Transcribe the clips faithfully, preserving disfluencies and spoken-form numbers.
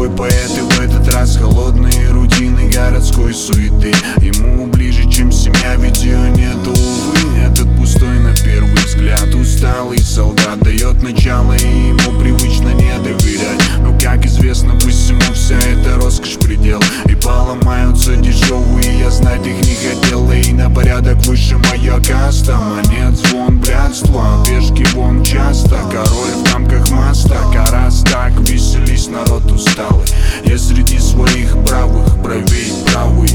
свой поэт, и в этот раз холодные рутины городской суеты ему ближе, чем семья, ведь ее нету, увы. Этот пустой на первый взгляд усталый солдат дает начало, и ему привычно не доверять. Но, как известно, пусть ему вся эта роскошь предел, и поломаются дешевые, я знать их не хотел. И на порядок выше моя каста, монет звон, блядство, пешки вон часто. Король в рамках моста, карас так, веселись, народ усталый. Я среди своих бравых, бровей правый.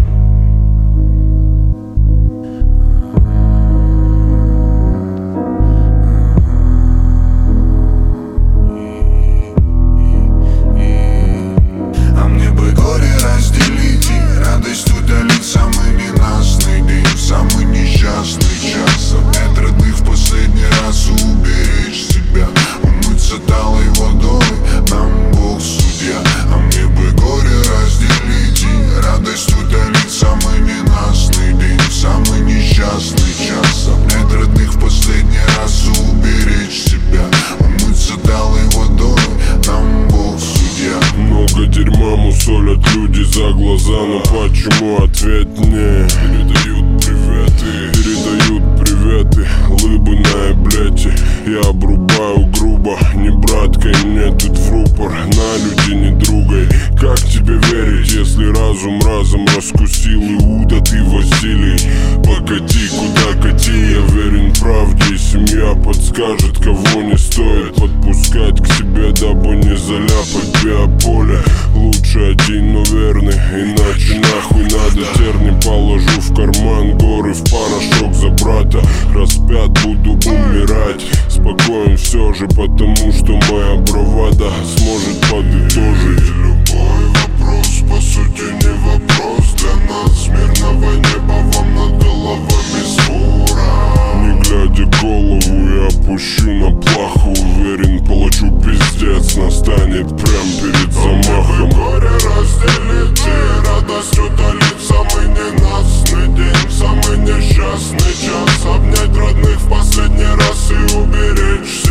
Самый несчастный час, от родных в последний раз уберечь себя, умыться талой водой, нам Бог судья. А мне бы горе разделить и радость удалить. Самый ненастный день, самый несчастный час, от родных в последний раз уберечь себя, умыться талой водой, нам Бог судья. Много дерьма мусолят люди за глаза, но почему ответ не передают приветы, передают приветы, лыбы на эблете. Я обрубаю грубо, не браткой, мне тут в рупор, на люди не другой. Как тебе верить, если разум разом раскусил Иуда, ты Василий? Покати, куда катил, я верен правде, и семья подскажет, кого не стоит подпускать к себе, дабы не заляпать биополе. Лучше один, но верный, иначе нахуй надо. Терни положу в карман, горы в порошок за брата. Распят буду умирать, спокоен все же, потому что моя бравада сможет подытожить. Любой вопрос, по сути, не вопрос для нас. Мирного неба вам над головами скоро. Не глядя голову, я опущу на плаху. Уверен, получу пиздец, настанет прям перед замахом. Горе разделить и радость удалить. Самый ненастный день, самый несчастный час, обнять родных в последний раз и уберечь